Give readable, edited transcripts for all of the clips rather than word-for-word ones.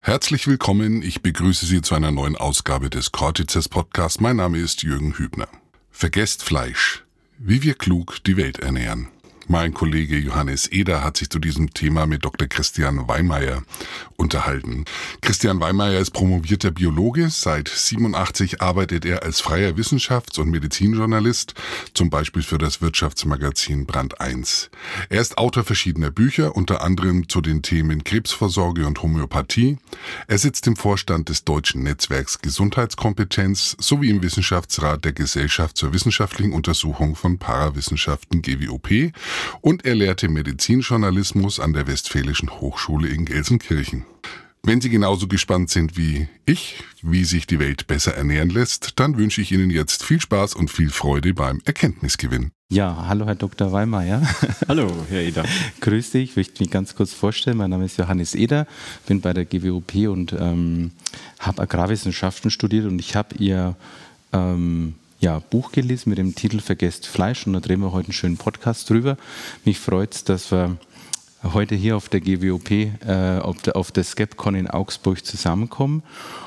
Herzlich willkommen, ich begrüße Sie zu einer neuen Ausgabe des Cortices Podcast. Mein Name ist Jürgen Hübner. Vergesst Fleisch, wie wir klug die Welt ernähren. Mein Kollege Johannes Eder hat sich zu diesem Thema mit Dr. Christian Weimeyer unterhalten. Christian Weimeyer ist promovierter Biologe. Seit 1987 arbeitet er als freier Wissenschafts- und Medizinjournalist, zum Beispiel für das Wirtschaftsmagazin Brand 1. Er ist Autor verschiedener Bücher, unter anderem zu den Themen Krebsvorsorge und Homöopathie. Er sitzt im Vorstand des Deutschen Netzwerks Gesundheitskompetenz sowie im Wissenschaftsrat der Gesellschaft zur wissenschaftlichen Untersuchung von Parawissenschaften GWOP. Und er lehrte Medizinjournalismus an der Westfälischen Hochschule in Gelsenkirchen. Wenn Sie genauso gespannt sind wie ich, wie sich die Welt besser ernähren lässt, dann wünsche ich Ihnen jetzt viel Spaß und viel Freude beim Erkenntnisgewinn. Ja, hallo Herr Dr. Weimeyer. Hallo Herr Eder. Grüß dich, ich möchte mich ganz kurz vorstellen. Mein Name ist Johannes Eder, bin bei der GWOP und habe Agrarwissenschaften studiert und ich habe Ihr Buch gelesen mit dem Titel Vergesst Fleisch und da drehen wir heute einen schönen Podcast drüber. Mich freut es, dass wir heute hier auf der GWOP, auf der SCEPCON in Augsburg zusammenkommen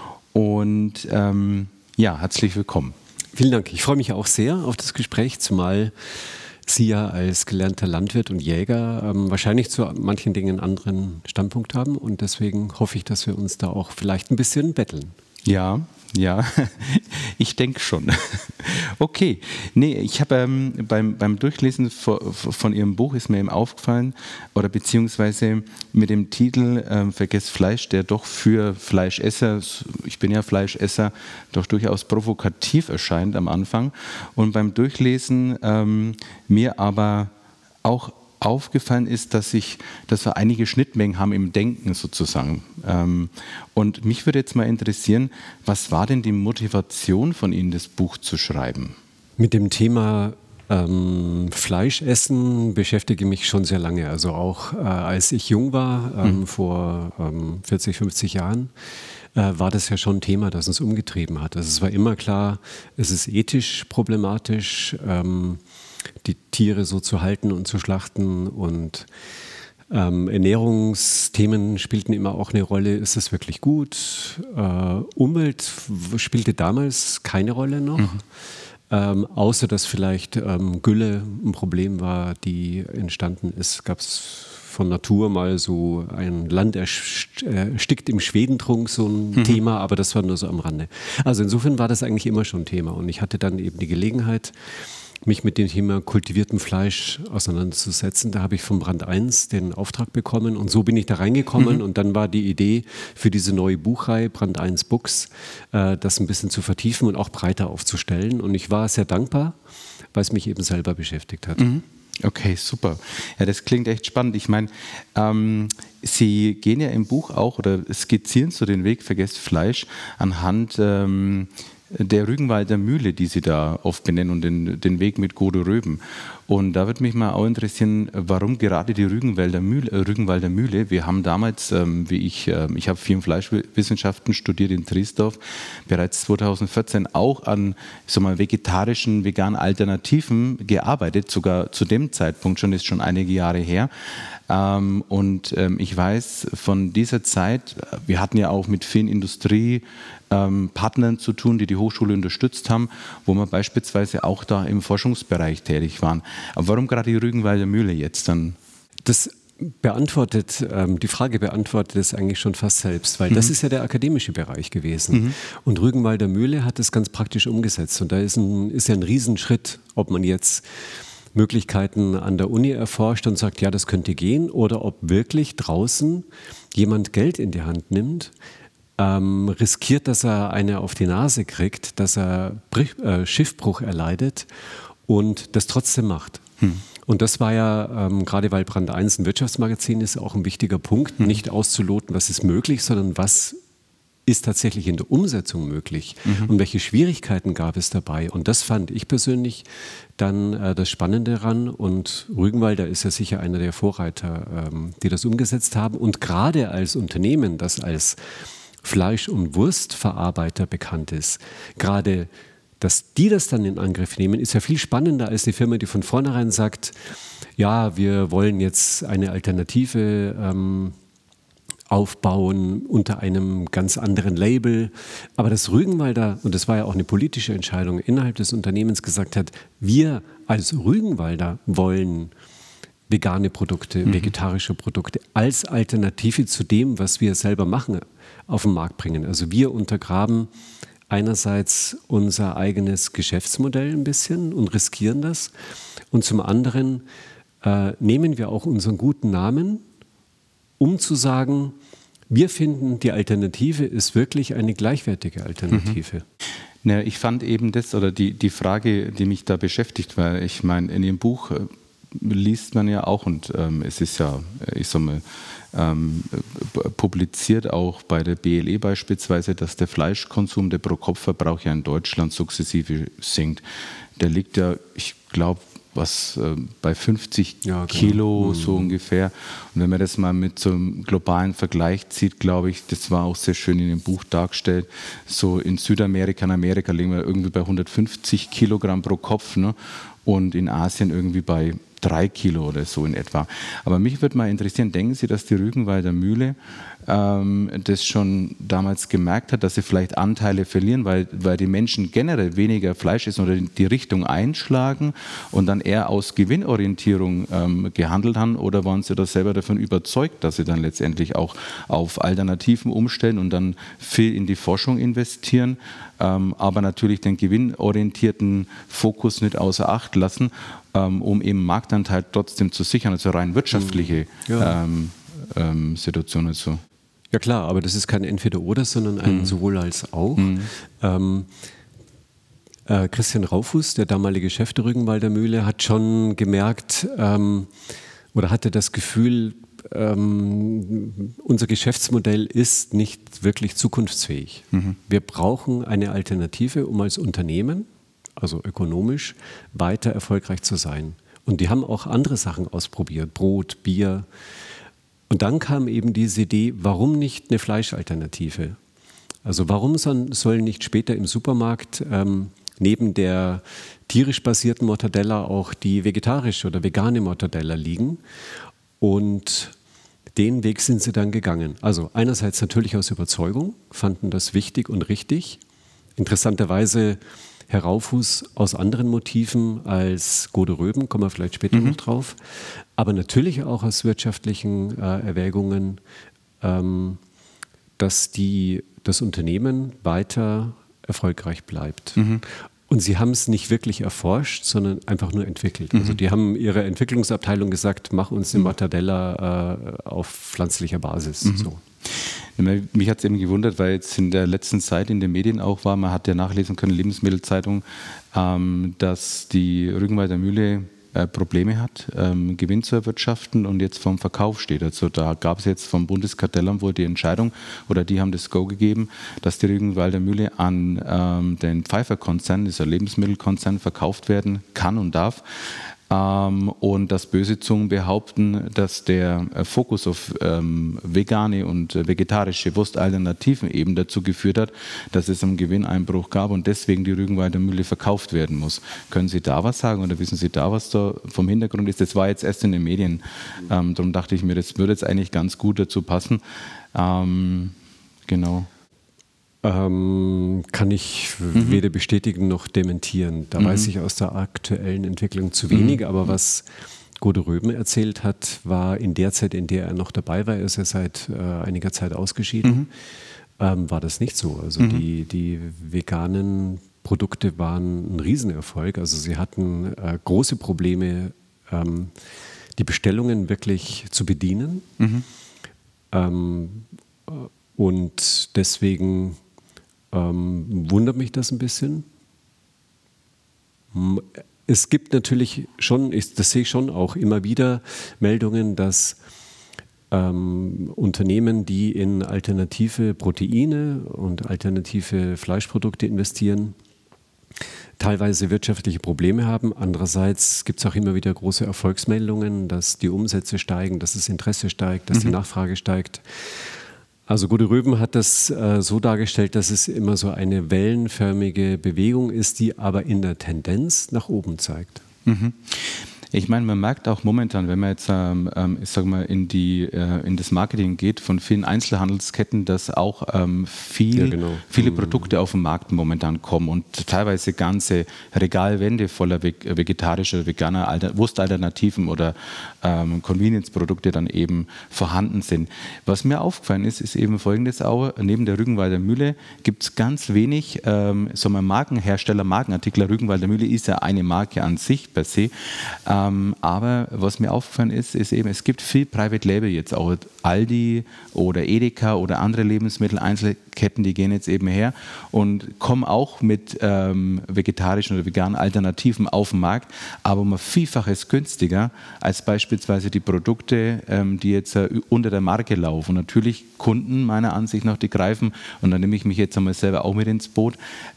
und herzlich willkommen. Vielen Dank, ich freue mich auch sehr auf das Gespräch, zumal Sie ja als gelernter Landwirt und Jäger wahrscheinlich zu manchen Dingen einen anderen Standpunkt haben und deswegen hoffe ich, dass wir uns da auch vielleicht ein bisschen betteln. Ja, ich denke schon. Okay, ich habe beim Durchlesen von Ihrem Buch ist mir eben aufgefallen, oder beziehungsweise mit dem Titel Vergesst Fleisch, der doch für Fleischesser, ich bin ja Fleischesser, doch durchaus provokativ erscheint am Anfang. Und beim Durchlesen mir aber auch aufgefallen ist, dass wir einige Schnittmengen haben im Denken sozusagen. Und mich würde jetzt mal interessieren, was war denn die Motivation von Ihnen, das Buch zu schreiben? Mit dem Thema Fleischessen beschäftige ich mich schon sehr lange. Also auch als ich jung war, vor 40, 50 Jahren, war das ja schon ein Thema, das uns umgetrieben hat. Also es war immer klar, es ist ethisch problematisch, die Tiere so zu halten und zu schlachten und Ernährungsthemen spielten immer auch eine Rolle. Ist es wirklich gut? Umwelt spielte damals keine Rolle noch, außer dass vielleicht Gülle ein Problem war, die entstanden ist. Gab es von Natur mal so ein Land erstickt im Schwedentrunk, so ein Thema, aber das war nur so am Rande. Also insofern war das eigentlich immer schon Thema und ich hatte dann eben die Gelegenheit, mich mit dem Thema kultiviertem Fleisch auseinanderzusetzen. Da habe ich vom Brand 1 den Auftrag bekommen und so bin ich da reingekommen und dann war die Idee für diese neue Buchreihe Brand 1 Books, das ein bisschen zu vertiefen und auch breiter aufzustellen und ich war sehr dankbar, weil es mich eben selber beschäftigt hat. Okay, super. Ja, das klingt echt spannend. Ich meine, Sie gehen ja im Buch auch oder skizzieren so den Weg Vergesst Fleisch anhand der Rügenwalder Mühle, die Sie da oft benennen und den Weg mit Godo Röben. Und da würde mich mal auch interessieren, warum gerade die Rügenwalder Mühle. Wir haben damals, ich habe Vieh- und Fleischwissenschaften studiert in Triesdorf, bereits 2014 auch an vegetarischen, veganen Alternativen gearbeitet, sogar zu dem Zeitpunkt schon, ist schon einige Jahre her. Ich weiß von dieser Zeit, wir hatten ja auch mit vielen Industriepartnern zu tun, die die Hochschule unterstützt haben, wo wir beispielsweise auch da im Forschungsbereich tätig waren. Aber warum gerade die Rügenwalder Mühle jetzt dann? Das die Frage beantwortet es eigentlich schon fast selbst, weil das ist ja der akademische Bereich gewesen. Und Rügenwalder Mühle hat das ganz praktisch umgesetzt. Und da ist ja ein Riesenschritt, ob man jetzt Möglichkeiten an der Uni erforscht und sagt, ja, das könnte gehen, oder ob wirklich draußen jemand Geld in die Hand nimmt, riskiert, dass er eine auf die Nase kriegt, dass er Schiffbruch erleidet und das trotzdem macht. Und das war ja, gerade weil Brand 1 ein Wirtschaftsmagazin ist, auch ein wichtiger Punkt, nicht auszuloten, was ist möglich, sondern was ist tatsächlich in der Umsetzung möglich und welche Schwierigkeiten gab es dabei. Und das fand ich persönlich dann das Spannende daran. Und Rügenwalder ist ja sicher einer der Vorreiter, die das umgesetzt haben. Und gerade als Unternehmen, das als Fleisch- und Wurstverarbeiter bekannt ist, gerade dass die das dann in Angriff nehmen, ist ja viel spannender als eine Firma, die von vornherein sagt, ja, wir wollen jetzt eine Alternative aufbauen unter einem ganz anderen Label. Aber dass Rügenwalder, und das war ja auch eine politische Entscheidung innerhalb des Unternehmens, gesagt hat, wir als Rügenwalder wollen vegane Produkte, vegetarische Produkte als Alternative zu dem, was wir selber machen, auf den Markt bringen. Also wir untergraben einerseits unser eigenes Geschäftsmodell ein bisschen und riskieren das. Und zum anderen nehmen wir auch unseren guten Namen, um zu sagen, wir finden, die Alternative ist wirklich eine gleichwertige Alternative. Ja, ich fand eben das, oder die Frage, die mich da beschäftigt, weil ich meine, in Ihrem Buch liest man ja auch, und es ist ja, ich sag mal, publiziert auch bei der BLE beispielsweise, dass der Fleischkonsum, der Pro-Kopf-Verbrauch ja in Deutschland sukzessive sinkt. Der liegt ja, ich glaube, bei 50 Kilo so ungefähr. Und wenn man das mal mit so einem globalen Vergleich zieht, glaube ich, das war auch sehr schön in dem Buch dargestellt, so in Südamerika, in Amerika liegen wir irgendwie bei 150 Kilogramm pro Kopf, ne? Und in Asien irgendwie bei 3 Kilo oder so in etwa. Aber mich würde mal interessieren, denken Sie, dass die Rügenwalder Mühle das schon damals gemerkt hat, dass sie vielleicht Anteile verlieren, weil die Menschen generell weniger Fleisch essen oder die Richtung einschlagen und dann eher aus Gewinnorientierung gehandelt haben? Oder waren Sie da selber davon überzeugt, dass Sie dann letztendlich auch auf Alternativen umstellen und dann viel in die Forschung investieren, aber natürlich den gewinnorientierten Fokus nicht außer Acht lassen, um eben Marktanteil trotzdem zu sichern, also rein wirtschaftliche Situation dazu? Ja klar, aber das ist kein Entweder-Oder, sondern ein sowohl als auch. Christian Raufuß, der damalige Chef der Rügenwalder Mühle, hat schon gemerkt oder hatte das Gefühl, unser Geschäftsmodell ist nicht wirklich zukunftsfähig. Wir brauchen eine Alternative, um als Unternehmen, also ökonomisch, weiter erfolgreich zu sein. Und die haben auch andere Sachen ausprobiert, Brot, Bier. Und dann kam eben diese Idee, warum nicht eine Fleischalternative? Also warum sollen nicht später im Supermarkt neben der tierisch basierten Mortadella auch die vegetarische oder vegane Mortadella liegen? Und den Weg sind sie dann gegangen. Also einerseits natürlich aus Überzeugung, fanden das wichtig und richtig. Interessanterweise Herr Raufuß aus anderen Motiven als Gode Röben, kommen wir vielleicht später noch drauf, aber natürlich auch aus wirtschaftlichen Erwägungen, dass das Unternehmen weiter erfolgreich bleibt. Und sie haben es nicht wirklich erforscht, sondern einfach nur entwickelt. Also die haben ihrer Entwicklungsabteilung gesagt, mach uns eine Mortadella auf pflanzlicher Basis. So. Mich hat es eben gewundert, weil jetzt in der letzten Zeit in den Medien auch war, man hat ja nachlesen können, Lebensmittelzeitung, dass die Rügenwalder Mühle Probleme hat, Gewinn zu erwirtschaften und jetzt vom Verkauf steht. Also da gab es jetzt vom Bundeskartellamt wohl die Entscheidung, oder die haben das Go gegeben, dass die Rügenwalder Mühle an den Pfeiffer-Konzern, dieser Lebensmittelkonzern, verkauft werden kann und darf. Und dass böse Zungen behaupten, dass der Fokus auf vegane und vegetarische Wurstalternativen eben dazu geführt hat, dass es einen Gewinneinbruch gab und deswegen die Rügenwalder Mühle verkauft werden muss. Können Sie da was sagen oder wissen Sie da, was da vom Hintergrund ist? Das war jetzt erst in den Medien. Darum dachte ich mir, das würde jetzt eigentlich ganz gut dazu passen. Genau. Kann ich weder bestätigen noch dementieren. Da weiß ich aus der aktuellen Entwicklung zu wenig, aber was Gode Röben erzählt hat, war in der Zeit, in der er noch dabei war, ist er seit einiger Zeit ausgeschieden, war das nicht so. Also die veganen Produkte waren ein Riesenerfolg. Also sie hatten große Probleme, die Bestellungen wirklich zu bedienen. Und deswegen wundert mich das ein bisschen. Es gibt natürlich schon, das sehe ich schon auch immer wieder, Meldungen, dass Unternehmen, die in alternative Proteine und alternative Fleischprodukte investieren, teilweise wirtschaftliche Probleme haben. Andererseits gibt es auch immer wieder große Erfolgsmeldungen, dass die Umsätze steigen, dass das Interesse steigt, dass die Nachfrage steigt. Also Gode Röben hat das so dargestellt, dass es immer so eine wellenförmige Bewegung ist, die aber in der Tendenz nach oben zeigt. Ich meine, man merkt auch momentan, wenn man jetzt, ich sag mal, in das Marketing geht von vielen Einzelhandelsketten, dass auch viele Produkte auf den Markt momentan kommen und teilweise ganze Regalwände voller vegetarischer, veganer Wurstalternativen oder Convenience-Produkte dann eben vorhanden sind. Was mir aufgefallen ist eben folgendes auch: Neben der Rügenwalder Mühle gibt es ganz wenig Markenhersteller, Markenartikler. Rügenwalder Mühle ist ja eine Marke an sich per se. Aber was mir aufgefallen ist eben, es gibt viel Private Label jetzt auch. Aldi oder Edeka oder andere Lebensmitteleinzelketten, die gehen jetzt eben her und kommen auch mit vegetarischen oder veganen Alternativen auf den Markt, aber um ein Vielfaches günstiger als beispielsweise die Produkte, die jetzt unter der Marke laufen. Und natürlich Kunden meiner Ansicht nach, die greifen, und da nehme ich mich jetzt einmal selber auch mit ins Boot.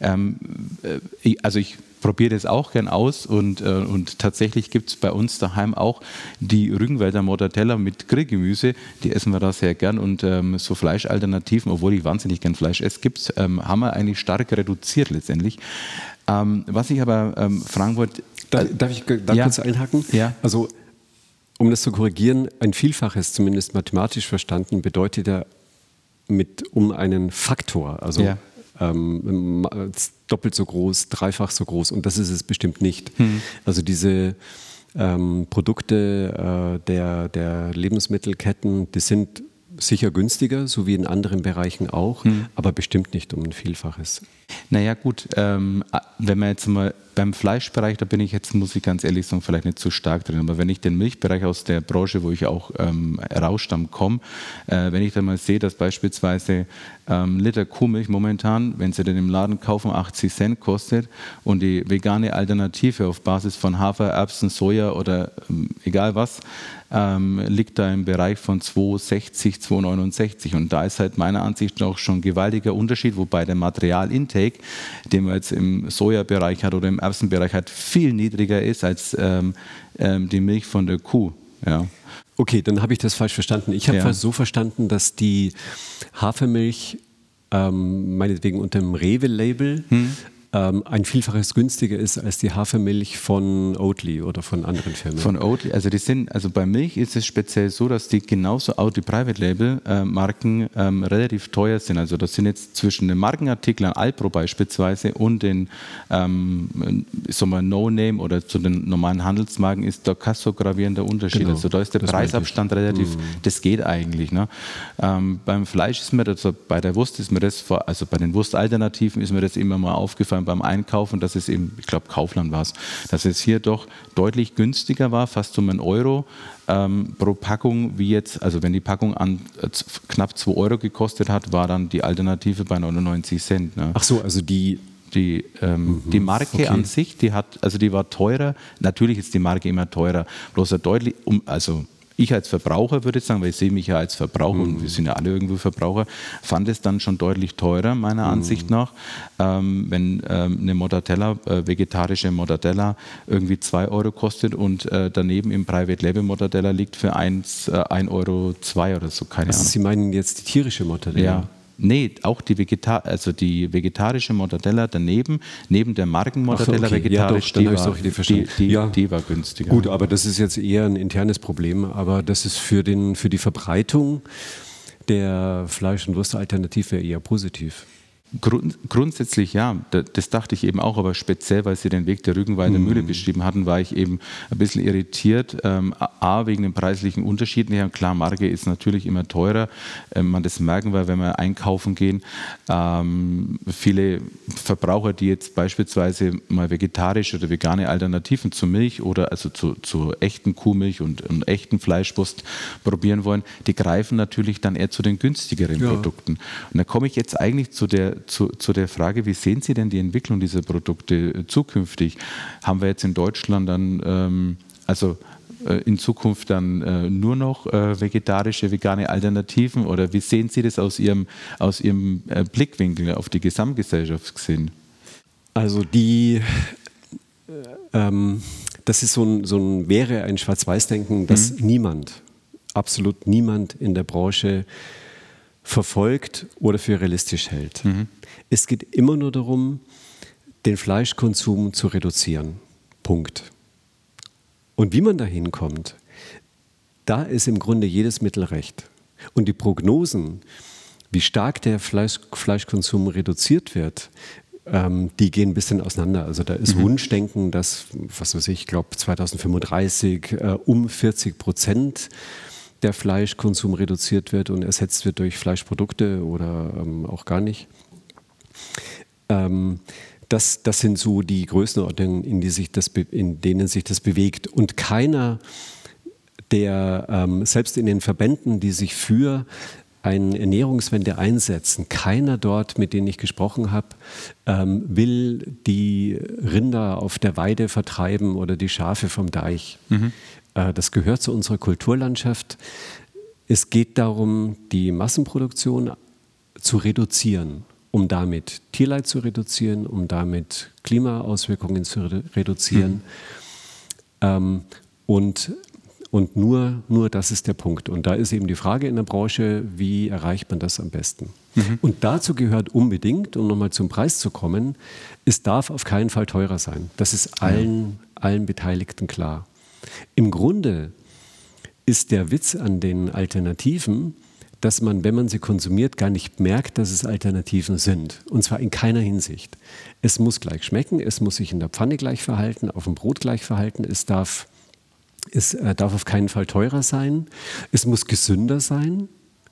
Ich probiere das auch gern aus und tatsächlich gibt es bei uns daheim auch die Rügenwalder Mortadella mit Grillgemüse, die essen wir da sehr gern, und so Fleischalternativen, obwohl ich wahnsinnig gern Fleisch esse, haben wir eigentlich stark reduziert letztendlich. Was ich aber fragen wollte... Darf ich kurz einhaken? Ja. Also, um das zu korrigieren, ein Vielfaches, zumindest mathematisch verstanden, bedeutet ja um einen Faktor, also doppelt so groß, dreifach so groß, und das ist es bestimmt nicht. Also diese Produkte der Lebensmittelketten, die sind sicher günstiger, so wie in anderen Bereichen auch, aber bestimmt nicht um ein Vielfaches. Naja gut, wenn man jetzt mal beim Fleischbereich, da bin ich jetzt, muss ich ganz ehrlich sagen, vielleicht nicht so stark drin, aber wenn ich den Milchbereich aus der Branche, wo ich auch rausstamme, komme, wenn ich da mal sehe, dass beispielsweise Liter Kuhmilch momentan, wenn Sie den im Laden kaufen, 80 Cent kostet und die vegane Alternative auf Basis von Hafer, Erbsen, Soja oder egal was, liegt da im Bereich von 2,60, 2,69, und da ist halt meiner Ansicht nach schon ein gewaltiger Unterschied, wobei der Materialintake, den man jetzt im Sojabereich hat oder im Erbsenbereich hat, viel niedriger ist als die Milch von der Kuh. Ja. Okay, dann habe ich das falsch verstanden. Ich habe so verstanden, dass die Hafermilch meinetwegen unter dem Rewe-Label ein Vielfaches günstiger ist als die Hafermilch von Oatly oder von anderen Firmen. Von Oatly, also bei Milch ist es speziell so, dass die genauso auch die Private Label Marken relativ teuer sind. Also das sind jetzt zwischen den Markenartikeln Alpro beispielsweise und den No-Name oder zu den normalen Handelsmarken ist da kein so gravierender Unterschied. Genau, also da ist der Preisabstand relativ, das geht eigentlich. Ne? Beim Fleisch ist mir das, bei der Wurst ist mir das, also bei den Wurstalternativen ist mir das immer mal aufgefallen beim Einkaufen, dass es eben, ich glaube Kaufland war es, dass es hier doch deutlich günstiger war, fast um €1 pro Packung, wie jetzt, also wenn die Packung an knapp 2 Euro gekostet hat, war dann die Alternative bei 99 Cent. Ne? Ach so, also die Marke an sich, die war teurer. Natürlich ist die Marke immer teurer, bloß deutlich, ich als Verbraucher würde sagen, weil ich sehe mich ja als Verbraucher und wir sind ja alle irgendwo Verbraucher, fand es dann schon deutlich teurer, meiner Ansicht nach, wenn eine Mortadella, vegetarische Mortadella irgendwie 2 Euro kostet und daneben im Private Label Mortadella liegt für 1,02 Euro oder so, keine Ahnung. Sie meinen jetzt die tierische Mortadella? Ja. Nee, auch die vegetarische Mortadella daneben, neben der Markenmortadella vegetarisch, die war günstiger. Gut, aber das ist jetzt eher ein internes Problem, aber das ist für die Verbreitung der Fleisch- und Wurstalternative eher positiv. Grundsätzlich ja, das dachte ich eben auch, aber speziell, weil Sie den Weg der Rügenwalder Mühle beschrieben hatten, war ich eben ein bisschen irritiert. A, wegen den preislichen Unterschieden her. Klar, Marke ist natürlich immer teurer. Man das merken wir, wenn wir einkaufen gehen. Viele Verbraucher, die jetzt beispielsweise mal vegetarische oder vegane Alternativen zu Milch oder also zu echten Kuhmilch und echten Fleischwurst probieren wollen, die greifen natürlich dann eher zu den günstigeren Produkten. Und da komme ich jetzt eigentlich zu der Frage, wie sehen Sie denn die Entwicklung dieser Produkte zukünftig? Haben wir jetzt in Deutschland dann, in Zukunft dann nur noch vegetarische, vegane Alternativen, oder wie sehen Sie das aus Ihrem Blickwinkel auf die Gesamtgesellschaft gesehen? Also das ist wäre ein Schwarz-Weiß-Denken, das absolut niemand in der Branche verfolgt oder für realistisch hält. Es geht immer nur darum, den Fleischkonsum zu reduzieren. Punkt. Und wie man da hinkommt, da ist im Grunde jedes Mittel recht. Und die Prognosen, wie stark der Fleischkonsum reduziert wird, die gehen ein bisschen auseinander. Also da ist Wunschdenken, dass, was weiß ich glaube 2035 um 40% der Fleischkonsum reduziert wird und ersetzt wird durch Fleischprodukte oder auch gar nicht. Das sind so die Größenordnungen, in denen sich das bewegt. Und keiner, der selbst in den Verbänden, die sich für eine Ernährungswende einsetzen, keiner dort, mit denen ich gesprochen habe, will die Rinder auf der Weide vertreiben oder die Schafe vom Deich. Das gehört zu unserer Kulturlandschaft. Es geht darum, die Massenproduktion zu reduzieren, um damit Tierleid zu reduzieren, um damit Klimaauswirkungen zu reduzieren. Und nur das ist der Punkt. Und da ist eben die Frage in der Branche, wie erreicht man das am besten? Und dazu gehört unbedingt, um nochmal zum Preis zu kommen, es darf auf keinen Fall teurer sein. Das ist allen Beteiligten klar. Im Grunde ist der Witz an den Alternativen, dass man, wenn man sie konsumiert, gar nicht merkt, dass es Alternativen sind. Und zwar in keiner Hinsicht. Es muss gleich schmecken, es muss sich in der Pfanne gleich verhalten, auf dem Brot gleich verhalten, es darf auf keinen Fall teurer sein, es muss gesünder sein,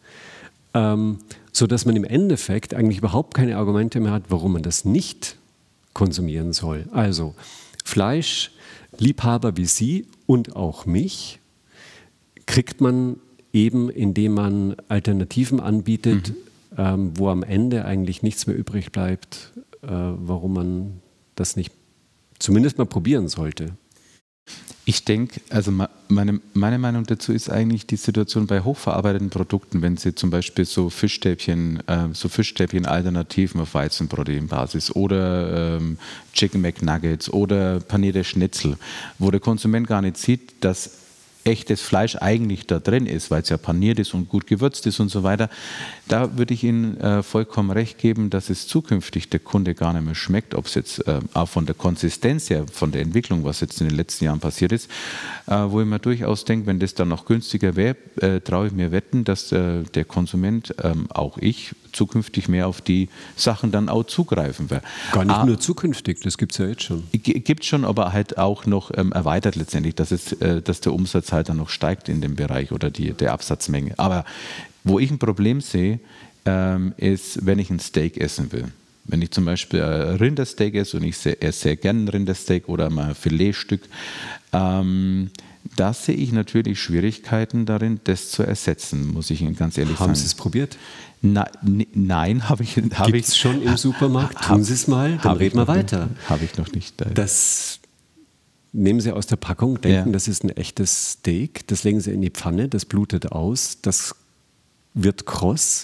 sodass man im Endeffekt eigentlich überhaupt keine Argumente mehr hat, warum man das nicht konsumieren soll. Also Fleischliebhaber wie Sie und auch mich kriegt man eben, indem man Alternativen anbietet, wo am Ende eigentlich nichts mehr übrig bleibt, warum man das nicht zumindest mal probieren sollte. Ich denke, also meine Meinung dazu ist eigentlich die Situation bei hochverarbeiteten Produkten, wenn Sie zum Beispiel so Fischstäbchen-Alternativen auf Weizenproteinbasis oder Chicken McNuggets oder panierte Schnitzel, wo der Konsument gar nicht sieht, dass echtes Fleisch eigentlich da drin ist, weil es ja paniert ist und gut gewürzt ist und so weiter. Da würde ich Ihnen vollkommen recht geben, dass es zukünftig der Kunde gar nicht mehr schmeckt, ob es jetzt auch von der Konsistenz her, von der Entwicklung, was jetzt in den letzten Jahren passiert ist, wo ich mir durchaus denke, wenn das dann noch günstiger wäre, traue ich mir wetten, dass der Konsument, auch ich, zukünftig mehr auf die Sachen dann auch zugreifen wird. Gar nicht nur zukünftig, das gibt es ja jetzt schon. Gibt es schon, aber halt auch noch erweitert letztendlich, dass der Umsatz halt dann noch steigt in dem Bereich oder der Absatzmenge. Aber wo ich ein Problem sehe, ist, wenn ich ein Steak essen will. Wenn ich zum Beispiel Rindersteak esse und ich esse sehr gerne ein Rindersteak oder mal ein Filetstück, da sehe ich natürlich Schwierigkeiten darin, das zu ersetzen, muss ich Ihnen ganz ehrlich sagen. Haben Sie es probiert? Nein, habe ich nicht. Gibt es schon im Supermarkt? Tun Sie es mal, dann reden wir weiter. Habe ich noch nicht. Das nehmen Sie aus der Packung, denken, das ist ein echtes Steak, das legen Sie in die Pfanne, das blutet aus, das wird kross.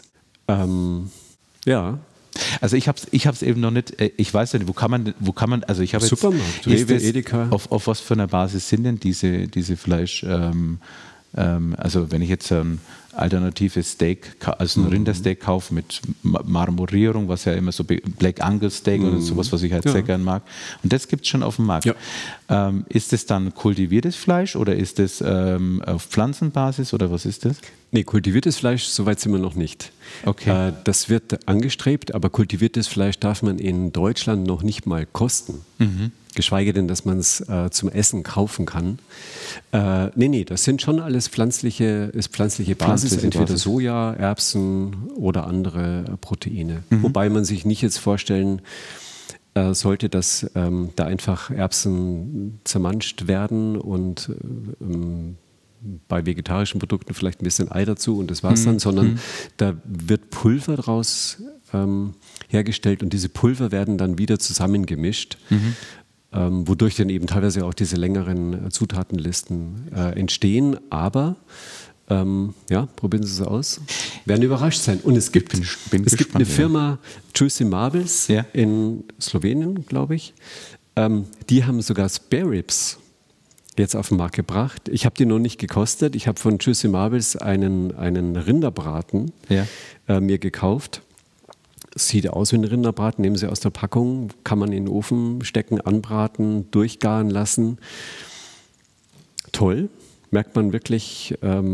Ja. Also ich hab's eben noch nicht, ich weiß nicht, wo kann man, also ich habe jetzt... Supermarkt, Rewe, Edeka. Auf was für einer Basis sind denn diese Fleisch, also wenn ich jetzt ein alternatives Steak, also ein Rindersteak kaufe mit Marmorierung, was ja immer so Black Angus Steak oder sowas, was ich halt sehr gern mag. Und das gibt es schon auf dem Markt. Ja. Ist das dann kultiviertes Fleisch oder ist das auf Pflanzenbasis oder was ist das? Nee, kultiviertes Fleisch, soweit sind wir noch nicht. Okay. Das wird angestrebt, aber kultiviertes Fleisch darf man in Deutschland noch nicht mal kosten. Geschweige denn, dass man es zum Essen kaufen kann. Nee, das sind schon alles pflanzliche Basis, entweder Soja, Erbsen oder andere Proteine. Wobei man sich nicht jetzt vorstellen sollte, dass da einfach Erbsen zermanscht werden und bei vegetarischen Produkten vielleicht ein bisschen Ei dazu und das war's dann, sondern da wird Pulver draus hergestellt und diese Pulver werden dann wieder zusammengemischt. Wodurch dann eben teilweise auch diese längeren Zutatenlisten entstehen. Aber probieren Sie es aus. Werden überrascht sein. Und es gibt eine Firma, Juicy Marbles in Slowenien, glaube ich. Die haben sogar Spare Ribs jetzt auf den Markt gebracht. Ich habe die noch nicht gekostet. Ich habe von Juicy Marbles einen Rinderbraten mir gekauft. Sieht aus wie ein Rinderbraten, nehmen Sie aus der Packung, kann man in den Ofen stecken, anbraten, durchgaren lassen. toll. Merkt man wirklich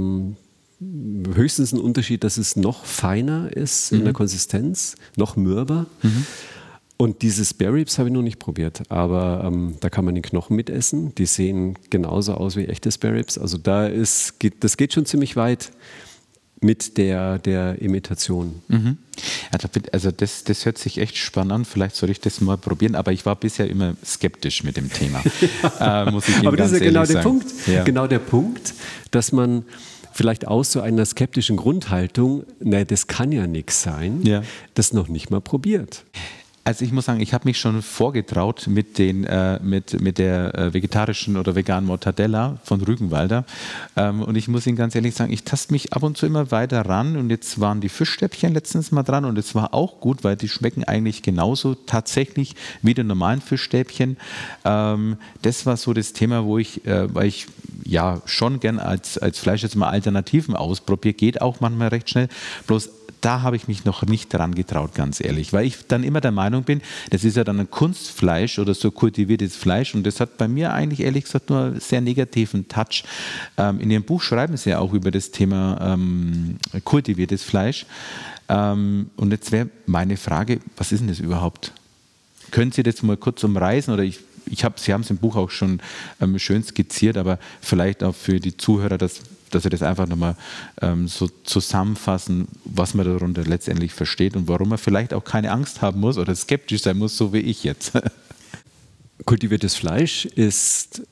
höchstens einen Unterschied, dass es noch feiner ist in der Konsistenz, noch mürber. Und diese Spare Ribs habe ich noch nicht probiert, aber da kann man den Knochen mitessen. Die sehen genauso aus wie echte Spare Ribs. Also das geht schon ziemlich weit mit der Imitation. Also das hört sich echt spannend an. Vielleicht soll ich das mal probieren, aber ich war bisher immer skeptisch mit dem Thema. Muss ich Ihnen aber das ist ja genau der sagen. Punkt. Ja. Genau der Punkt, dass man vielleicht aus so einer skeptischen Grundhaltung, das kann ja nichts sein, das noch nicht mal probiert. Also ich muss sagen, ich habe mich schon vorgetraut mit der vegetarischen oder veganen Mortadella von Rügenwalder. Und ich muss Ihnen ganz ehrlich sagen, ich taste mich ab und zu immer weiter ran. Und jetzt waren die Fischstäbchen letztens mal dran und es war auch gut, weil die schmecken eigentlich genauso tatsächlich wie die normalen Fischstäbchen. Das war so das Thema, weil ich ja schon gern als Fleisch jetzt mal Alternativen ausprobiere. Geht auch manchmal recht schnell. Bloß da habe ich mich noch nicht dran getraut, ganz ehrlich, weil ich dann immer der Meinung bin, das ist ja dann ein Kunstfleisch oder so kultiviertes Fleisch und das hat bei mir eigentlich ehrlich gesagt nur einen sehr negativen Touch. In Ihrem Buch schreiben Sie ja auch über das Thema kultiviertes Fleisch und jetzt wäre meine Frage, was ist denn das überhaupt? Können Sie das mal kurz umreißen oder Sie haben es im Buch auch schon schön skizziert, aber vielleicht auch für die Zuhörer, dass Sie das einfach nochmal so zusammenfassen, was man darunter letztendlich versteht und warum man vielleicht auch keine Angst haben muss oder skeptisch sein muss, so wie ich jetzt. Kultiviertes Fleisch ist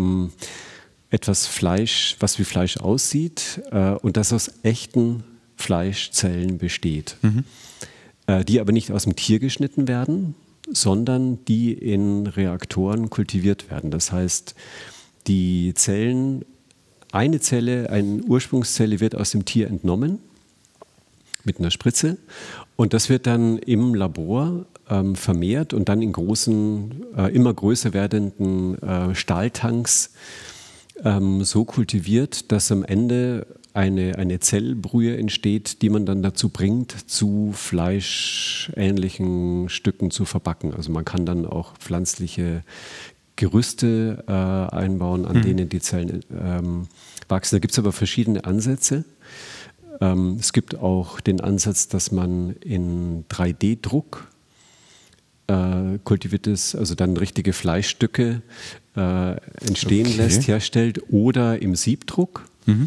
etwas Fleisch, was wie Fleisch aussieht und das aus echten Fleischzellen besteht, die aber nicht aus dem Tier geschnitten werden, sondern die in Reaktoren kultiviert werden. Das heißt, die Zellen, eine Ursprungszelle wird aus dem Tier entnommen mit einer Spritze und das wird dann im Labor vermehrt und dann in großen, immer größer werdenden Stahltanks so kultiviert, dass am Ende eine Zellbrühe entsteht, die man dann dazu bringt, zu fleischähnlichen Stücken zu verbacken. Also man kann dann auch pflanzliche Gerüste einbauen, an denen die Zellen wachsen. Da gibt es aber verschiedene Ansätze. Es gibt auch den Ansatz, dass man in 3D-Druck kultiviertes, also dann richtige Fleischstücke entstehen lässt, herstellt, oder im Siebdruck.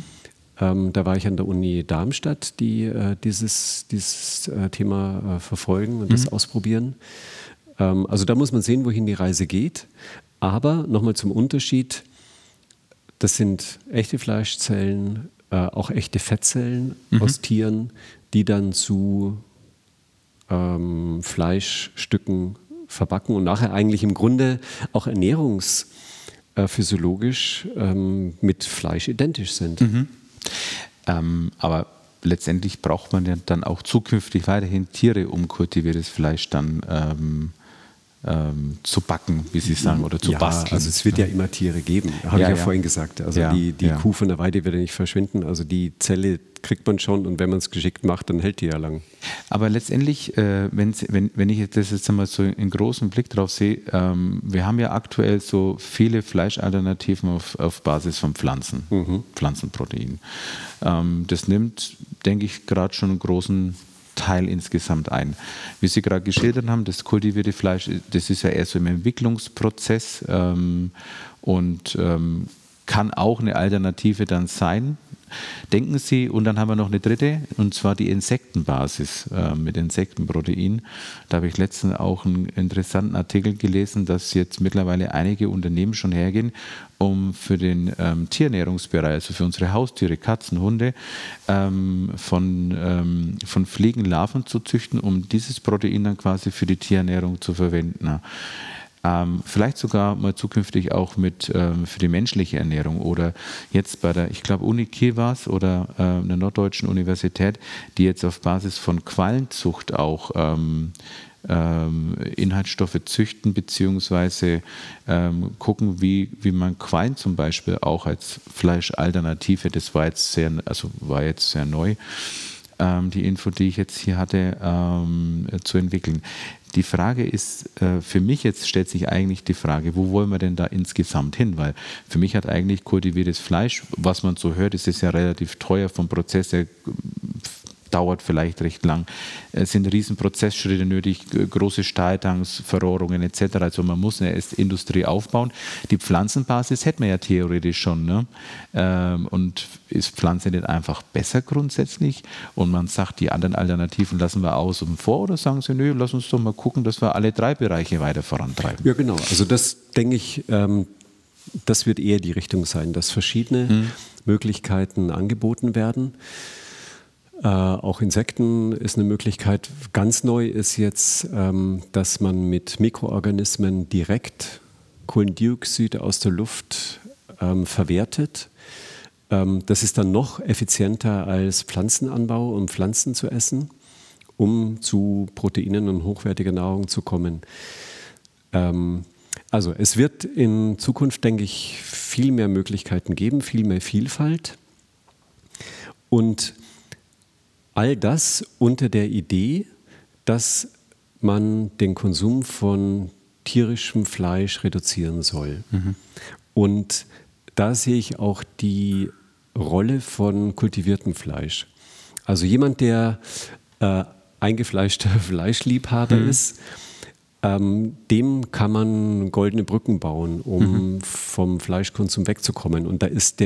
Da war ich an der Uni Darmstadt, die dieses Thema verfolgen und das ausprobieren. Also da muss man sehen, wohin die Reise geht. Aber nochmal zum Unterschied, das sind echte Fleischzellen, auch echte Fettzellen aus Tieren, die dann zu Fleischstücken verbacken und nachher eigentlich im Grunde auch ernährungsphysiologisch mit Fleisch identisch sind. Aber letztendlich braucht man ja dann auch zukünftig weiterhin Tiere, um kultiviertes Fleisch dann zu backen, wie Sie sagen, oder zu basteln. Also es wird ja immer Tiere geben, habe ich ja vorhin gesagt. Also die Kuh von der Weide wird ja nicht verschwinden. Also die Zelle kriegt man schon und wenn man es geschickt macht, dann hält die ja lang. Aber letztendlich, wenn ich das jetzt einmal so in großen Blick drauf sehe, wir haben ja aktuell so viele Fleischalternativen auf Basis von Pflanzenprotein. Das nimmt, denke ich, gerade schon einen großen Teil insgesamt ein. Wie Sie gerade geschildert haben, das kultivierte Fleisch, das ist ja eher so im Entwicklungsprozess und kann auch eine Alternative dann sein. Denken Sie, und dann haben wir noch eine dritte, und zwar die Insektenbasis mit Insektenprotein. Da habe ich letztens auch einen interessanten Artikel gelesen, dass jetzt mittlerweile einige Unternehmen schon hergehen, um für den Tierernährungsbereich, also für unsere Haustiere, Katzen, Hunde, von Fliegenlarven zu züchten, um dieses Protein dann quasi für die Tierernährung zu verwenden. Vielleicht sogar mal zukünftig auch für die menschliche Ernährung oder jetzt bei der, ich glaube, Uni Kiel war es oder einer norddeutschen Universität, die jetzt auf Basis von Quallenzucht auch Inhaltsstoffe züchten beziehungsweise gucken, wie man Quallen zum Beispiel auch als Fleischalternative, das war jetzt sehr neu, die Info, die ich jetzt hier hatte, zu entwickeln. Die Frage ist, für mich jetzt stellt sich eigentlich die Frage, wo wollen wir denn da insgesamt hin? Weil für mich hat eigentlich kultiviertes Fleisch, was man so hört, ist es ja relativ teuer vom Prozess her, dauert vielleicht recht lang. Es sind riesen Prozessschritte nötig, große Stahltanks, Verrohrungen etc. Also man muss eine Industrie aufbauen. Die Pflanzenbasis hätten wir ja theoretisch schon. Ne? Und ist Pflanze nicht einfach besser grundsätzlich? Und man sagt, die anderen Alternativen lassen wir außen vor, oder sagen Sie, nö, lass uns doch mal gucken, dass wir alle 3 Bereiche weiter vorantreiben. Ja, genau. Also das denke ich, das wird eher die Richtung sein, dass verschiedene Möglichkeiten angeboten werden. Auch Insekten ist eine Möglichkeit. Ganz neu ist jetzt, dass man mit Mikroorganismen direkt Kohlendioxid aus der Luft verwertet. Das ist dann noch effizienter als Pflanzenanbau, um Pflanzen zu essen, um zu Proteinen und hochwertiger Nahrung zu kommen. Also es wird in Zukunft, denke ich, viel mehr Möglichkeiten geben, viel mehr Vielfalt. Und all das unter der Idee, dass man den Konsum von tierischem Fleisch reduzieren soll. Und da sehe ich auch die Rolle von kultiviertem Fleisch. Also jemand, der eingefleischter Fleischliebhaber ist, dem kann man goldene Brücken bauen, um vom Fleischkonsum wegzukommen. Und da ist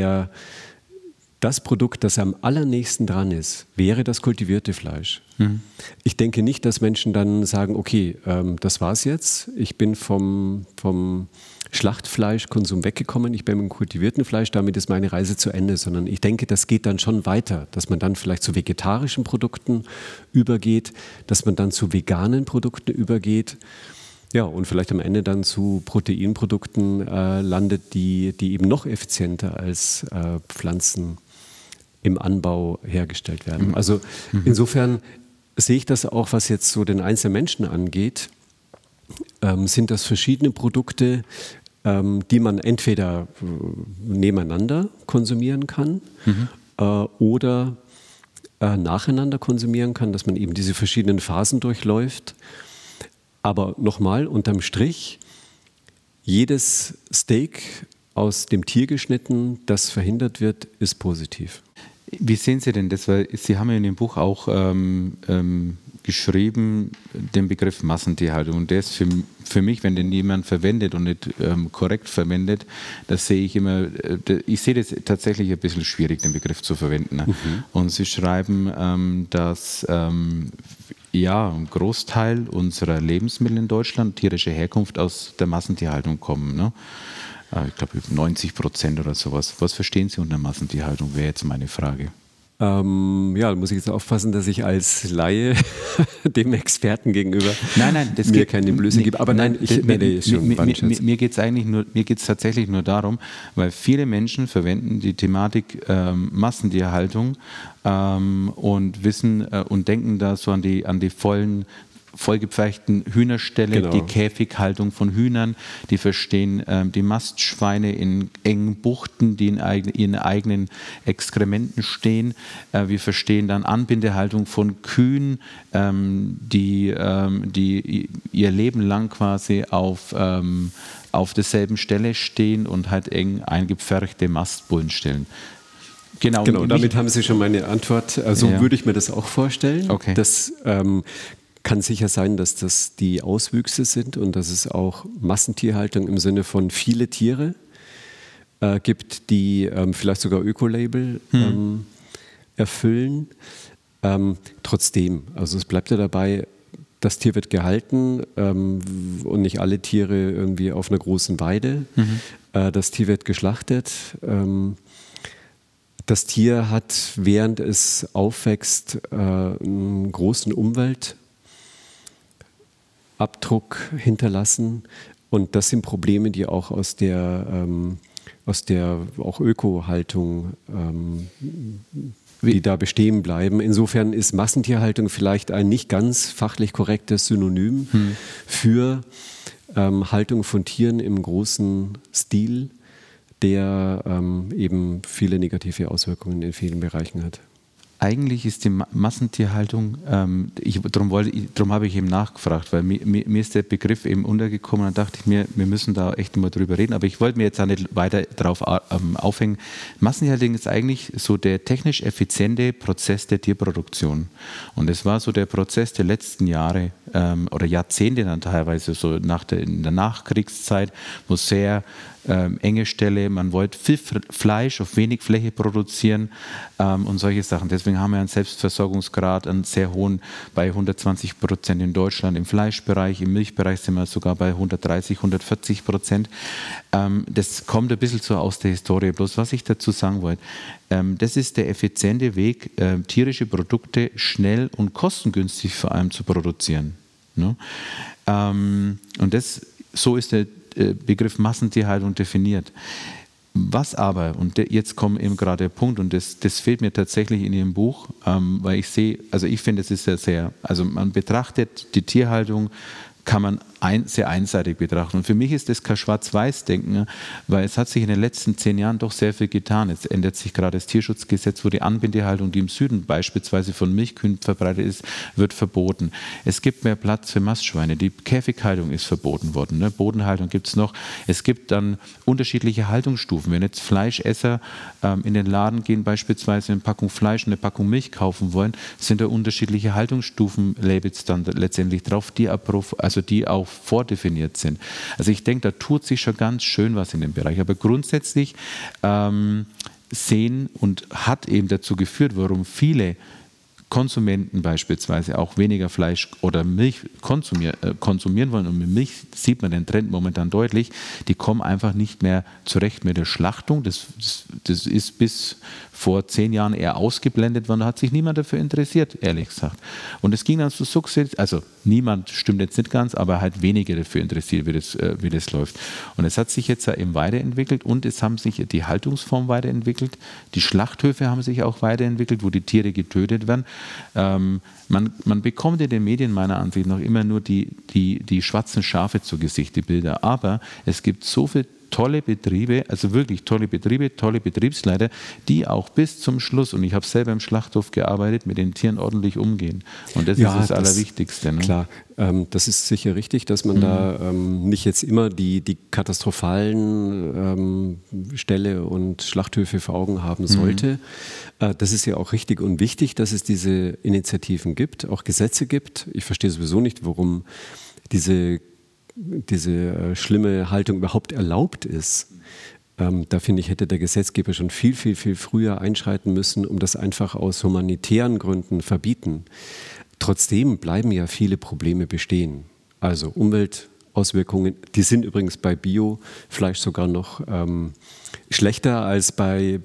das Produkt, das am allernächsten dran ist, wäre das kultivierte Fleisch. Ich denke nicht, dass Menschen dann sagen, okay, das war's jetzt, ich bin vom Schlachtfleischkonsum weggekommen, ich bin mit dem kultivierten Fleisch, damit ist meine Reise zu Ende, sondern ich denke, das geht dann schon weiter, dass man dann vielleicht zu vegetarischen Produkten übergeht, dass man dann zu veganen Produkten übergeht, ja, und vielleicht am Ende dann zu Proteinprodukten landet, die eben noch effizienter als Pflanzen im Anbau hergestellt werden. Also insofern sehe ich das auch, was jetzt so den einzelnen Menschen angeht, sind das verschiedene Produkte, die man entweder nebeneinander konsumieren kann oder nacheinander konsumieren kann, dass man eben diese verschiedenen Phasen durchläuft. Aber nochmal, unterm Strich, jedes Steak aus dem Tier geschnitten, das verhindert wird, ist positiv. Wie sehen Sie denn das? Weil Sie haben ja in dem Buch auch geschrieben, den Begriff Massentierhaltung. Und der ist für mich, wenn den jemand verwendet und nicht korrekt verwendet, das sehe ich immer, ich sehe das tatsächlich ein bisschen schwierig, den Begriff zu verwenden. Und Sie schreiben, dass ein Großteil unserer Lebensmittel in Deutschland tierische Herkunft aus der Massentierhaltung kommen. Ne? Ich glaube 90% oder sowas. Was verstehen Sie unter Massentierhaltung, wäre jetzt meine Frage. Da muss ich jetzt aufpassen, dass ich als Laie dem Experten gegenüber mir keine Blöße gebe. Aber mir geht es tatsächlich nur darum, weil viele Menschen verwenden die Thematik Massentierhaltung und wissen und denken da so an die vollgepferchten Hühnerställe, genau. Die Käfighaltung von Hühnern, die verstehen die Mastschweine in engen Buchten, die in ihren eigenen Exkrementen stehen. Wir verstehen dann Anbindehaltung von Kühen, die ihr Leben lang quasi auf derselben Stelle stehen und halt eng eingepferchte Mastbullenstellen. Genau, damit haben Sie schon meine Antwort. So würde ich mir das auch vorstellen. Okay. Das kann sicher sein, dass das die Auswüchse sind und dass es auch Massentierhaltung im Sinne von viele Tiere gibt, die vielleicht sogar Ökolabel erfüllen. Trotzdem, also es bleibt ja dabei, das Tier wird gehalten und nicht alle Tiere irgendwie auf einer großen Weide. Das Tier wird geschlachtet. Das Tier hat, während es aufwächst, einen großen Umweltabdruck hinterlassen. Und das sind Probleme, die auch aus der auch Öko-Haltung, die da bestehen bleiben. Insofern ist Massentierhaltung vielleicht ein nicht ganz fachlich korrektes Synonym für Haltung von Tieren im großen Stil, der eben viele negative Auswirkungen in vielen Bereichen hat. Eigentlich ist die Massentierhaltung, darum habe ich eben nachgefragt, weil mir ist der Begriff eben untergekommen und dachte ich mir, wir müssen da echt mal drüber reden, aber ich wollte mir jetzt auch nicht weiter darauf aufhängen. Massentierhaltung ist eigentlich so der technisch effiziente Prozess der Tierproduktion und es war so der Prozess der letzten Jahre oder Jahrzehnte dann teilweise, so in der Nachkriegszeit, wo sehr enge Stelle, man wollte viel Fleisch auf wenig Fläche produzieren und solche Sachen. Deswegen haben wir einen Selbstversorgungsgrad, einen sehr hohen, bei 120% in Deutschland im Fleischbereich, im Milchbereich sind wir sogar bei 130, 140%. Das kommt ein bisschen so aus der Historie. Bloß was ich dazu sagen wollte, das ist der effiziente Weg, tierische Produkte schnell und kostengünstig vor allem zu produzieren. Ne? Und so ist der Begriff Massentierhaltung definiert. Was aber, und jetzt kommt eben gerade der Punkt, und das fehlt mir tatsächlich in Ihrem Buch, weil ich finde, es ist also man betrachtet die Tierhaltung, kann man sehr einseitig betrachten. Und für mich ist das kein Schwarz-Weiß-Denken, weil es hat sich in den letzten 10 Jahren doch sehr viel getan. Jetzt ändert sich gerade das Tierschutzgesetz, wo die Anbindehaltung, die im Süden beispielsweise von Milchkühen verbreitet ist, wird verboten. Es gibt mehr Platz für Mastschweine. Die Käfighaltung ist verboten worden. Ne? Bodenhaltung gibt es noch. Es gibt dann unterschiedliche Haltungsstufen. Wenn jetzt Fleischesser in den Laden gehen, beispielsweise eine Packung Fleisch und eine Packung Milch kaufen wollen, sind da unterschiedliche Haltungsstufen-Labels dann letztendlich drauf, die auch vordefiniert sind. Also ich denke, da tut sich schon ganz schön was in dem Bereich. Aber grundsätzlich sehen und hat eben dazu geführt, warum viele Konsumenten beispielsweise auch weniger Fleisch oder Milch konsumieren wollen. Und mit Milch sieht man den Trend momentan deutlich. Die kommen einfach nicht mehr zurecht mit der Schlachtung. Das ist bis vor 10 Jahren eher ausgeblendet worden. Da hat sich niemand dafür interessiert, ehrlich gesagt. Und es ging dann so sukzessiv, also niemand stimmt jetzt nicht ganz, aber halt wenige dafür interessiert, wie das läuft. Und es hat sich jetzt eben weiterentwickelt und es haben sich die Haltungsformen weiterentwickelt. Die Schlachthöfe haben sich auch weiterentwickelt, wo die Tiere getötet werden. Man bekommt in den Medien meiner Ansicht nach immer nur die schwarzen Schafe zu Gesicht, die Bilder. Aber es gibt so viele tolle Betriebe, also wirklich tolle Betriebe, tolle Betriebsleiter, die auch bis zum Schluss, und ich habe selber im Schlachthof gearbeitet, mit den Tieren ordentlich umgehen. Und das ist das Allerwichtigste. Ne? Klar, das ist sicher richtig, dass man da nicht jetzt immer die katastrophalen Ställe und Schlachthöfe vor Augen haben sollte. Das ist ja auch richtig und wichtig, dass es diese Initiativen gibt, auch Gesetze gibt. Ich verstehe sowieso nicht, warum diese schlimme Haltung überhaupt erlaubt ist. Da finde ich, hätte der Gesetzgeber schon viel, viel, viel früher einschreiten müssen, um das einfach aus humanitären Gründen verbieten. Trotzdem bleiben ja viele Probleme bestehen. Also Umweltauswirkungen, die sind übrigens bei Biofleisch sogar noch schlechter als bei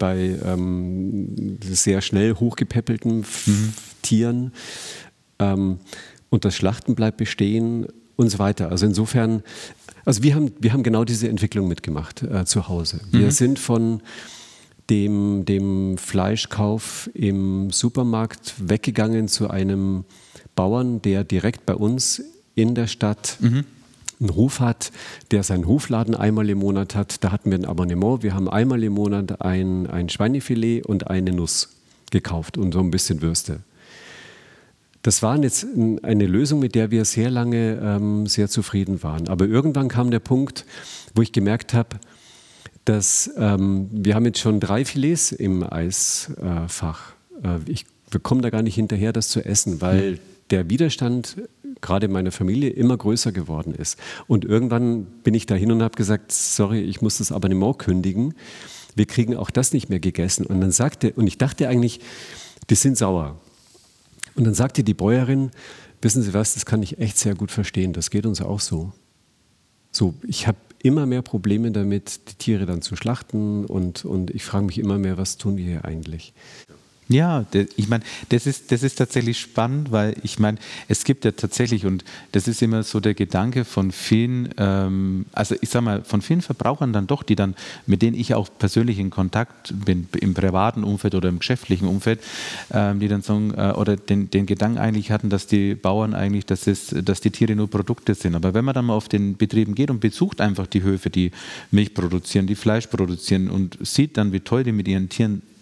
sehr schnell hochgepäppelten Tieren. Und das Schlachten bleibt bestehen und so weiter. Also insofern, wir haben genau diese Entwicklung mitgemacht zu Hause. Wir sind von dem Fleischkauf im Supermarkt weggegangen zu einem Bauern, der direkt bei uns in der Stadt einen Hof hat, der seinen Hofladen einmal im Monat hat. Da hatten wir ein Abonnement. Wir haben einmal im Monat ein Schweinefilet und eine Nuss gekauft und so ein bisschen Würste. Das war jetzt eine Lösung, mit der wir sehr lange sehr zufrieden waren. Aber irgendwann kam der Punkt, wo ich gemerkt habe, dass wir haben jetzt schon 3 Filets im Eisfach. Wir kommen da gar nicht hinterher, das zu essen, weil der Widerstand gerade meiner Familie immer größer geworden ist. Und irgendwann bin ich dahin und habe gesagt, sorry, ich muss das Abonnement kündigen. Wir kriegen auch das nicht mehr gegessen. Und ich dachte eigentlich, die sind sauer. Und dann sagte die Bäuerin, wissen Sie was, das kann ich echt sehr gut verstehen, das geht uns auch so. Ich habe immer mehr Probleme damit, die Tiere dann zu schlachten und ich frage mich immer mehr, was tun wir hier eigentlich? Ja, ich meine, das ist tatsächlich spannend, weil ich meine, es gibt ja tatsächlich, und das ist immer so der Gedanke von vielen, von vielen Verbrauchern dann doch, mit denen ich auch persönlich in Kontakt bin, im privaten Umfeld oder im geschäftlichen Umfeld, die dann sagen, oder den Gedanken eigentlich hatten, dass die Bauern eigentlich, dass die Tiere nur Produkte sind. Aber wenn man dann mal auf den Betrieben geht und besucht einfach die Höfe, die Milch produzieren, die Fleisch produzieren und sieht dann, wie toll die mit ihren Tieren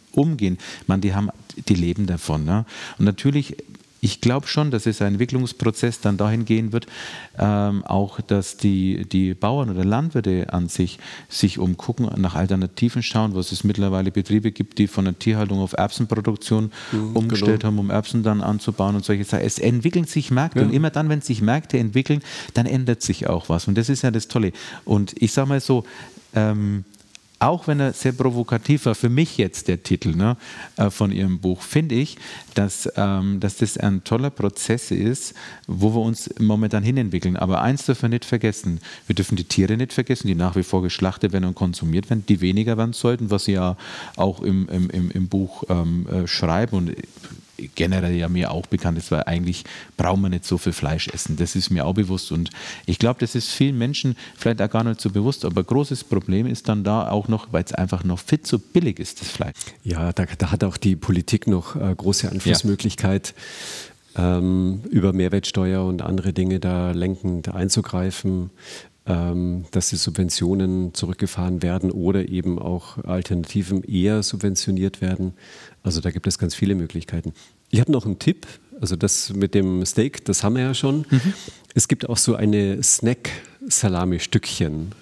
umgehen. Die leben davon. Ne? Und natürlich, ich glaube schon, dass es ein Entwicklungsprozess dann dahin gehen wird, auch dass die Bauern oder Landwirte an sich umgucken, nach Alternativen schauen, was es mittlerweile Betriebe gibt, die von der Tierhaltung auf Erbsenproduktion umgestellt haben, um Erbsen dann anzubauen und solche Sachen. Es entwickeln sich Märkte und immer dann, wenn sich Märkte entwickeln, dann ändert sich auch was. Und das ist ja das Tolle. Und ich sage mal so, auch wenn er sehr provokativ war, für mich jetzt der Titel von Ihrem Buch, finde ich, dass das ein toller Prozess ist, wo wir uns momentan hinentwickeln. Aber eins dürfen wir nicht vergessen, wir dürfen die Tiere nicht vergessen, die nach wie vor geschlachtet werden und konsumiert werden, die weniger werden sollten, was Sie ja auch im Buch schreiben und generell ja mir auch bekannt ist, weil eigentlich brauchen wir nicht so viel Fleisch essen. Das ist mir auch bewusst und ich glaube, das ist vielen Menschen vielleicht auch gar nicht so bewusst, aber ein großes Problem ist dann da auch noch, weil es einfach noch viel zu billig ist, das Fleisch. Ja, da hat auch die Politik noch große Einflussmöglichkeit, über Mehrwertsteuer und andere Dinge da lenkend einzugreifen, dass die Subventionen zurückgefahren werden oder eben auch Alternativen eher subventioniert werden. Also da gibt es ganz viele Möglichkeiten. Ich habe noch einen Tipp, also das mit dem Steak, das haben wir ja schon. Es gibt auch so eine Snack-Salami-Stückchen.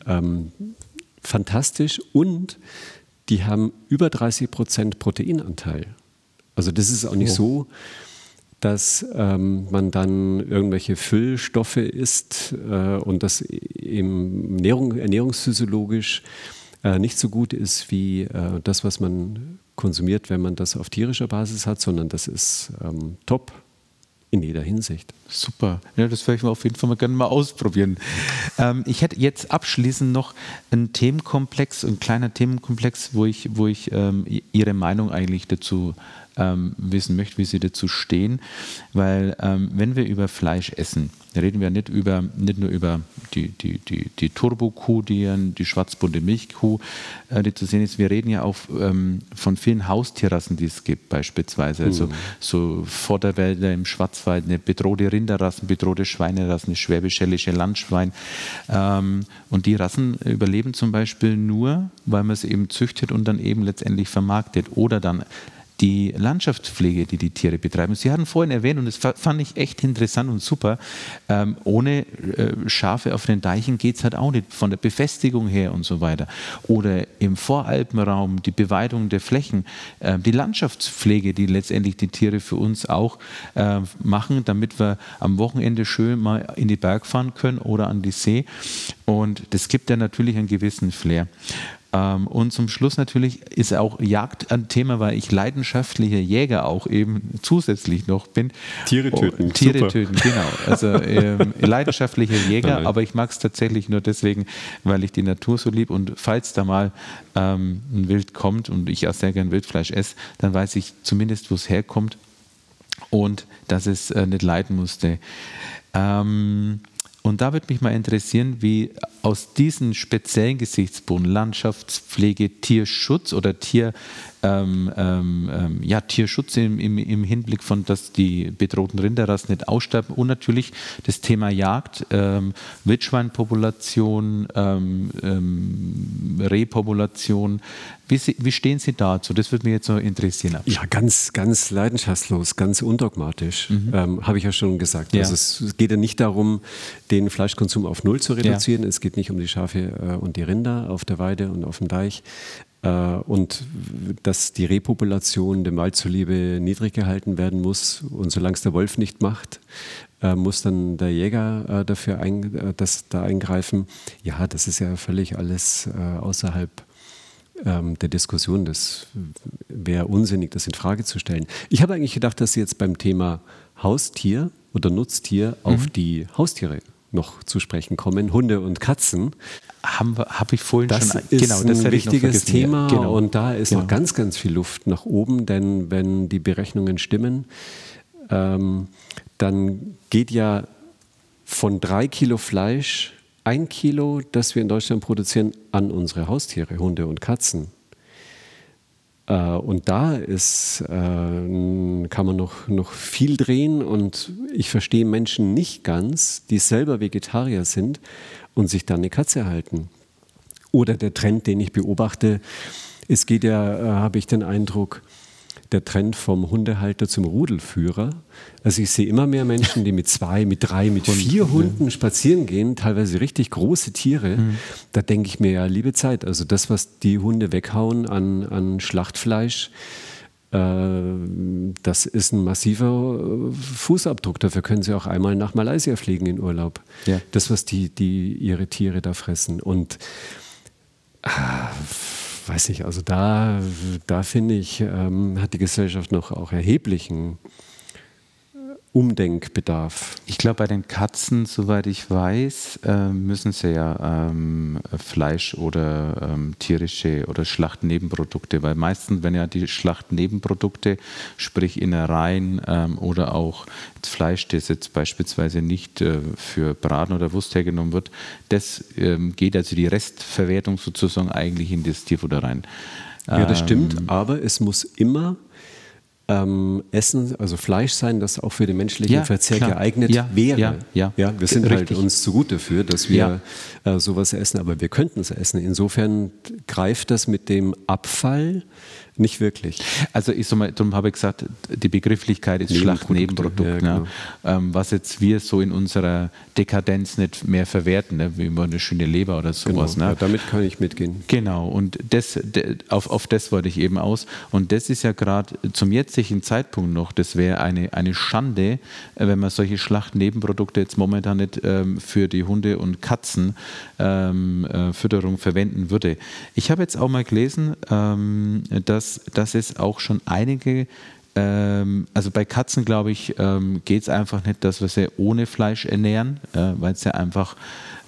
Fantastisch und die haben über 30% Proteinanteil. Also das ist auch nicht so, dass man dann irgendwelche Füllstoffe isst und das eben ernährungsphysiologisch nicht so gut ist wie das, was man konsumiert, wenn man das auf tierischer Basis hat, sondern das ist top in jeder Hinsicht. Super, ja, das werde ich mir auf jeden Fall mal gerne mal ausprobieren. Ich hätte jetzt abschließend noch einen Themenkomplex, ein kleiner Themenkomplex, wo ich Ihre Meinung eigentlich dazu wissen möchte, wie Sie dazu stehen, weil wenn wir über Fleisch essen, reden wir nicht nur über die Turbo-Kuh, die schwarzbunte Milchkuh, die zu sehen ist. Wir reden ja auch von vielen Haustierrassen, die es gibt, beispielsweise. Also so Vorderwälder im Schwarzwald, eine bedrohte Rinderrassen, bedrohte Schweinerassen, eine schwäbisch-hällische Landschwein. Und die Rassen überleben zum Beispiel nur, weil man sie eben züchtet und dann eben letztendlich vermarktet oder dann die Landschaftspflege, die Tiere betreiben. Sie hatten vorhin erwähnt, und das fand ich echt interessant und super, ohne Schafe auf den Deichen geht es halt auch nicht, von der Befestigung her und so weiter. Oder im Voralpenraum die Beweidung der Flächen, die Landschaftspflege, die letztendlich die Tiere für uns auch machen, damit wir am Wochenende schön mal in die Berg fahren können oder an die See. Und das gibt ja natürlich einen gewissen Flair. Und zum Schluss natürlich ist auch Jagd ein Thema, weil ich leidenschaftlicher Jäger auch eben zusätzlich noch bin. Tiere töten. Tiere töten, genau. Also leidenschaftlicher Jäger, aber ich mag es tatsächlich nur deswegen, weil ich die Natur so lieb und falls da mal ein Wild kommt und ich auch sehr gern Wildfleisch esse, dann weiß ich zumindest, wo es herkommt und dass es nicht leiden musste. Und da würde mich mal interessieren, wie aus diesen speziellen Gesichtspunkten Landschaftspflege, Tierschutz oder Tierschutz im Hinblick von, dass die bedrohten Rinderrassen nicht aussterben und natürlich das Thema Jagd, Wildschweinpopulation, Rehpopulation. Wie stehen Sie dazu? Das würde mich jetzt so interessieren. Ja, ganz, ganz leidenschaftslos, ganz undogmatisch, habe ich ja schon gesagt. Ja. Also es geht ja nicht darum, den Fleischkonsum auf Null zu reduzieren. Ja. Es geht nicht um die Schafe und die Rinder auf der Weide und auf dem Deich. Und dass die Rehpopulation dem Wald zuliebe niedrig gehalten werden muss. Und solange es der Wolf nicht macht, muss dann der Jäger dafür eingreifen. Ja, das ist ja völlig alles außerhalb der Diskussion. Das wäre unsinnig, das in Frage zu stellen. Ich habe eigentlich gedacht, dass Sie jetzt beim Thema Haustier oder Nutztier auf die Haustiere noch zu sprechen kommen, Hunde und Katzen. Habe ich vorhin das schon. Ist genau, das ist ein wichtiges Thema und da ist noch ganz, ganz viel Luft nach oben, denn wenn die Berechnungen stimmen, dann geht ja von 3 Kilo Fleisch 1 Kilo, das wir in Deutschland produzieren, an unsere Haustiere, Hunde und Katzen. Und da kann man noch viel drehen und ich verstehe Menschen nicht ganz, die selber Vegetarier sind und sich dann eine Katze halten. Oder der Trend, den ich beobachte, Es geht ja, habe ich den Eindruck, der Trend vom Hundehalter zum Rudelführer. Also ich sehe immer mehr Menschen, die mit 2, mit 3, mit 4 Hunden spazieren gehen, teilweise richtig große Tiere. Da denke ich mir, ja, liebe Zeit, also das, was die Hunde weghauen an Schlachtfleisch, das ist ein massiver Fußabdruck. Dafür können sie auch einmal nach Malaysia fliegen in Urlaub. Ja. Das, was die ihre Tiere da fressen. Und weiß nicht, also da finde ich, hat die Gesellschaft noch auch erheblichen Umdenkbedarf. Ich glaube, bei den Katzen, soweit ich weiß, müssen sie ja Fleisch oder tierische oder Schlachtnebenprodukte, weil meistens, wenn ja die Schlachtnebenprodukte, sprich Innereien oder auch Fleisch, das jetzt beispielsweise nicht für Braten oder Wurst hergenommen wird, das geht also die Restverwertung sozusagen eigentlich in das Tierfutter rein. Ja, das stimmt, aber es muss immer Essen, also Fleisch sein, das auch für den menschlichen Verzehr geeignet wäre. Ja, wir sind halt uns zu gut dafür, dass wir sowas essen, aber wir könnten es essen. Insofern greift das mit dem Abfall nicht wirklich. Also ich sag mal, darum habe ich gesagt, die Begrifflichkeit ist Schlachtnebenprodukt. Genau. Was jetzt wir so in unserer Dekadenz nicht mehr verwerten, ne? Wie immer eine schöne Leber oder sowas. Genau. Ne? Ja, damit kann ich mitgehen. Genau, und auf das wollte ich eben aus. Und das ist ja gerade zum jetzigen Zeitpunkt noch, das wäre eine Schande, wenn man solche Schlachtnebenprodukte jetzt momentan nicht für die Hunde- und Katzenfütterung verwenden würde. Ich habe jetzt auch mal gelesen, dass es auch schon einige, also bei Katzen, glaube ich, geht es einfach nicht, dass wir sie ohne Fleisch ernähren, weil es ja einfach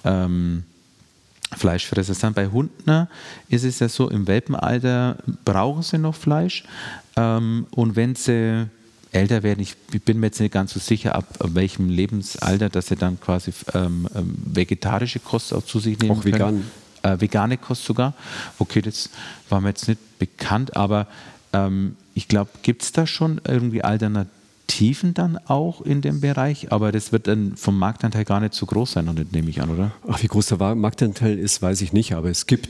Fleischfresser sind. Bei Hunden ist es ja so, im Welpenalter brauchen sie noch Fleisch und wenn sie älter werden, ich bin mir jetzt nicht ganz so sicher, ab welchem Lebensalter, dass sie dann quasi vegetarische Kost auch zu sich nehmen auch vegan. können. Vegane Kost sogar. Okay, das war mir jetzt nicht bekannt, aber ich glaube, gibt es da schon irgendwie Alternativen dann auch in dem Bereich? Aber das wird dann vom Marktanteil gar nicht so groß sein, nehme ich an, oder? Ach, wie groß der Marktanteil ist, weiß ich nicht, aber es gibt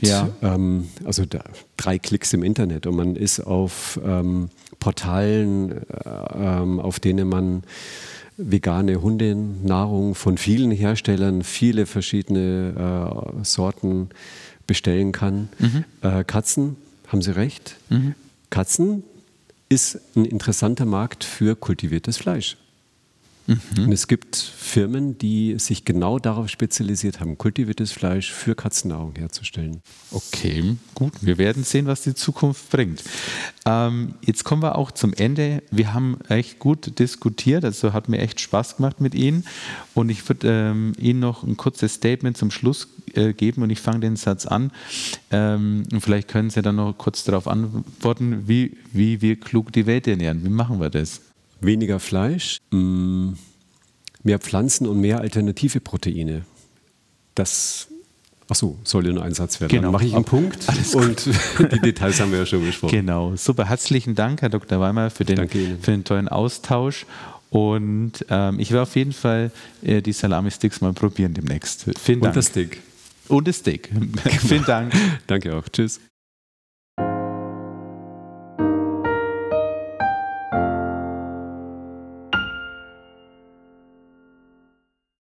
3 Klicks im Internet und man ist auf Portalen, auf denen man vegane Hundenahrung von vielen Herstellern, viele verschiedene Sorten bestellen kann. Katzen, haben Sie recht, Katzen ist ein interessanter Markt für kultiviertes Fleisch. Und es gibt Firmen, die sich genau darauf spezialisiert haben, kultiviertes Fleisch für Katzennahrung herzustellen. Okay, gut. Wir werden sehen, was die Zukunft bringt. Jetzt kommen wir auch zum Ende. Wir haben echt gut diskutiert, also hat mir echt Spaß gemacht mit Ihnen. Und ich würde Ihnen noch ein kurzes Statement zum Schluss geben und ich fange den Satz an. Und vielleicht können Sie dann noch kurz darauf antworten, wie wir klug die Welt ernähren. Wie machen wir das? Weniger Fleisch, mehr Pflanzen und mehr alternative Proteine. Das, soll ja nur ein Satz werden. Genau. Dann mache ich einen Punkt und die Details haben wir ja schon besprochen. Genau, super. Herzlichen Dank, Herr Dr. Weimer, für den tollen Austausch. Und ich werde auf jeden Fall die Salami-Sticks mal probieren demnächst. Vielen Dank. Und das Steak. Und das Steak. Vielen Dank. Danke auch. Tschüss.